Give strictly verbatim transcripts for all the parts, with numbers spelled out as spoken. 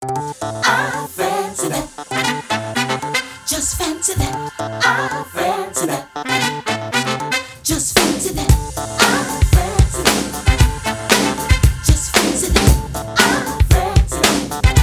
I fancy that. Just fancy that. I fancy that. Just fancy that. I fancy that. Just fancy that. I fancy that.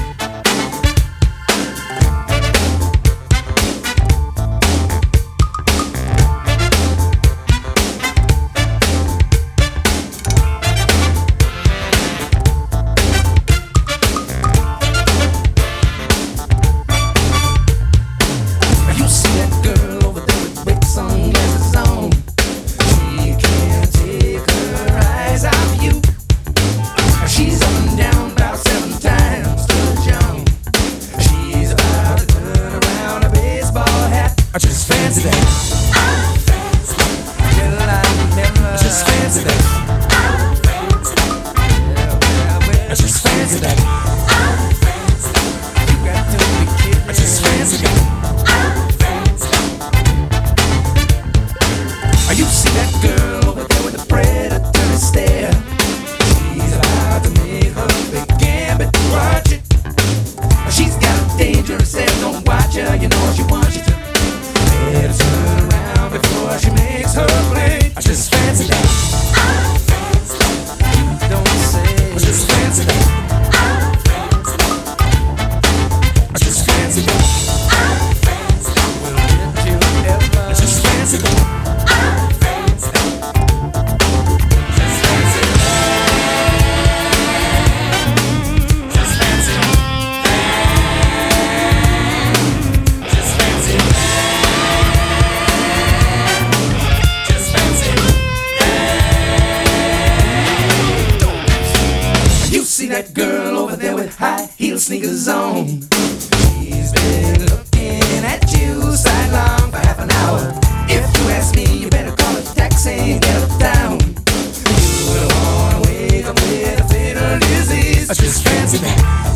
You see that girl over there with big sunglasses on? She can't take her eyes off you. She's up and down about seven times to the jump. She's about to turn around a baseball hat. I just fancy that. I fancy that. Well, I never. I just fancy that. I fancy that. Well, well, well, I just fancy that. I fancy that. you got to be kidding. I just fancy that. I fancy that. You see that girl over there with the predatory stare? She's about to make her big gambit. Watch it. She's got a dangerous stare. Don't watch her. You know she wants you to. Better turn around before she makes her play. I just fancy that. I fancy that. Don't say. I just fancy that. I fancy that. I just fancy that. I fancy that. Well, did you ever? I just fancy that. I fancy that. Just fancy that. Just fancy that. Just fancy that. Just fancy that. You see that girl over there with high heel sneakers on? She's been looking at you sidelong for half an hour. If you ask me, you better call a taxi and get uptown. You don't wanna wake up with a fatal disease. I just fancy that.